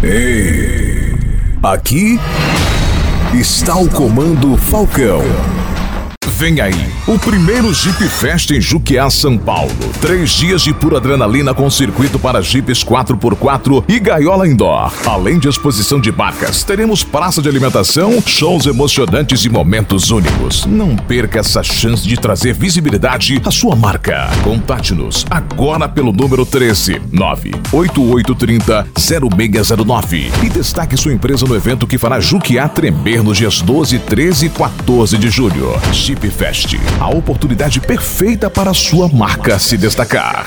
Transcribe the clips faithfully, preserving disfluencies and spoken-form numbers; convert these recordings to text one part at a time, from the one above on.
Ei, aqui está o Comando Falcão. Vem aí, o primeiro Jeep Fest em Juquiá, São Paulo. Três dias de pura adrenalina com circuito para Jeeps quatro por quatro e gaiola indoor. Além de exposição de barcas, teremos praça de alimentação, shows emocionantes e momentos únicos. Não perca essa chance de trazer visibilidade à sua marca. Contate-nos agora pelo número treze, nove oito oito três zero, zero seis zero nove e destaque sua empresa no evento que fará Juquiá tremer nos dias doze, treze e quatorze de julho. Jeep Fest, a oportunidade perfeita para a sua marca se destacar.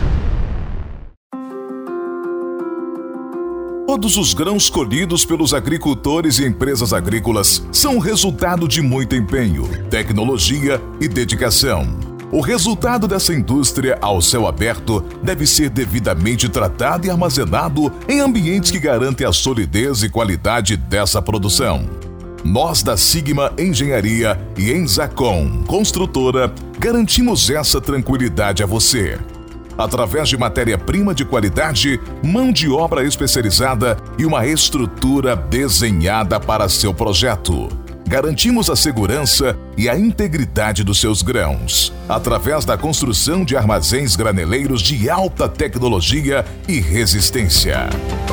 Todos os grãos colhidos pelos agricultores e empresas agrícolas são resultado de muito empenho, tecnologia e dedicação. O resultado dessa indústria ao céu aberto deve ser devidamente tratado e armazenado em ambientes que garantem a solidez e qualidade dessa produção. Nós da Sigma Engenharia e Enzacom Construtora garantimos essa tranquilidade a você. Através de matéria-prima de qualidade, mão de obra especializada e uma estrutura desenhada para seu projeto. Garantimos a segurança e a integridade dos seus grãos, através da construção de armazéns graneleiros de alta tecnologia e resistência.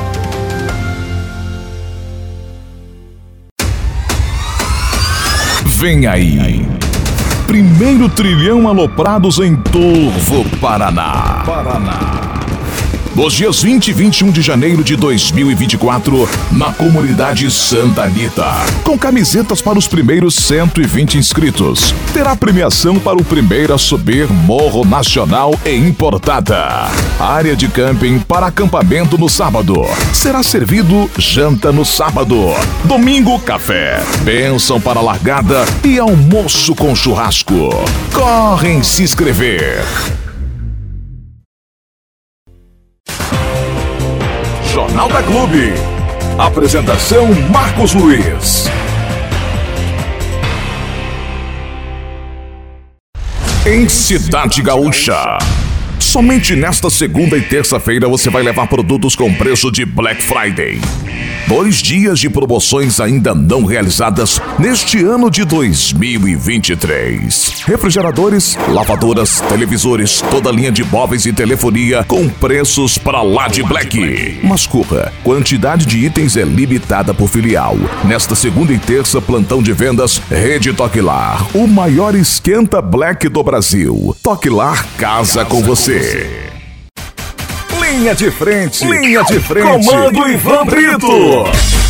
Vem aí, primeiro trilhão aloprados em Turvo, Paraná. Paraná. Nos dias vinte e vinte e um de janeiro de dois mil e vinte e quatro, na comunidade Santa Anita, com camisetas para os primeiros cento e vinte inscritos. Terá premiação para o primeiro a subir Morro Nacional e Importada. Área de camping para acampamento no sábado. Será servido janta no sábado. Domingo, café. Bênção para largada e almoço com churrasco. Correm se inscrever. Jornal da Clube. Apresentação Marcos Luiz. Em Cidade Gaúcha. Somente nesta segunda e terça-feira você vai levar produtos com preço de Black Friday. Dois dias de promoções ainda não realizadas neste ano de dois mil e vinte e três. Refrigeradores, lavadoras, televisores, toda a linha de móveis e telefonia com preços para lá de Black. Mas corra, quantidade de itens é limitada por filial. Nesta segunda e terça, plantão de vendas Rede Toquilar, o maior esquenta Black do Brasil. Toquilar casa com você. Linha de frente, linha de frente, Comando Ivan Brito.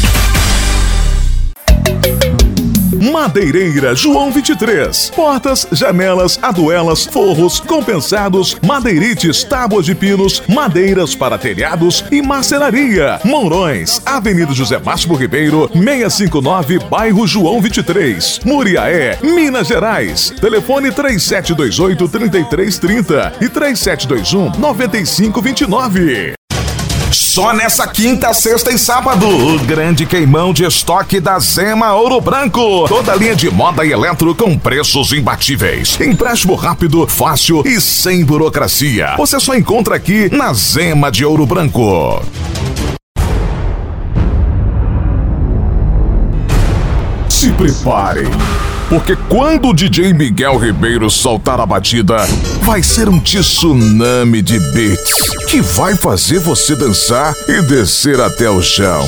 Madeireira João vinte e três. Portas, janelas, aduelas, forros, compensados, madeirites, tábuas de pinos, madeiras para telhados e marcenaria. Mourões, Avenida José Máximo Ribeiro, seiscentos e cinquenta e nove, bairro João vinte e três, Muriaé, Minas Gerais. Telefone três sete dois oito, três três três zero e três sete dois um, nove cinco dois nove. Só nessa quinta, sexta e sábado, o grande queimão de estoque da Zema Ouro Branco. Toda linha de moda e eletro com preços imbatíveis. Empréstimo rápido, fácil e sem burocracia. Você só encontra aqui na Zema de Ouro Branco. Se preparem, porque quando o D J Miguel Ribeiro soltar a batida, vai ser um tsunami de beats que vai fazer você dançar e descer até o chão.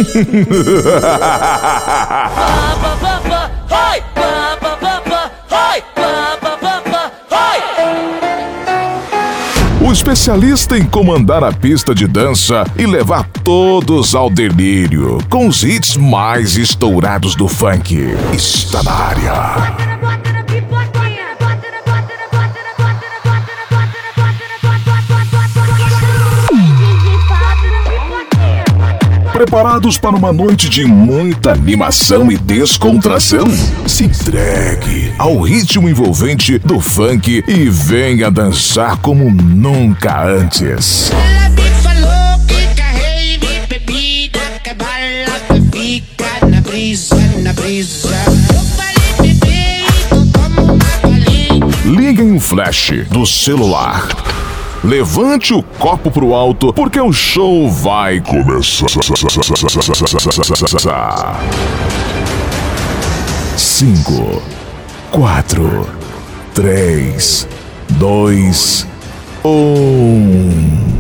O especialista em comandar a pista de dança e levar todos ao delírio, com os hits mais estourados do funk, está na área. Preparados para uma noite de muita animação e descontração? Se entregue ao ritmo envolvente do funk e venha dançar como nunca antes. Liguem o flash do celular. levante o copo pro alto, porque o show vai começar. Cinco, quatro, três, dois, um.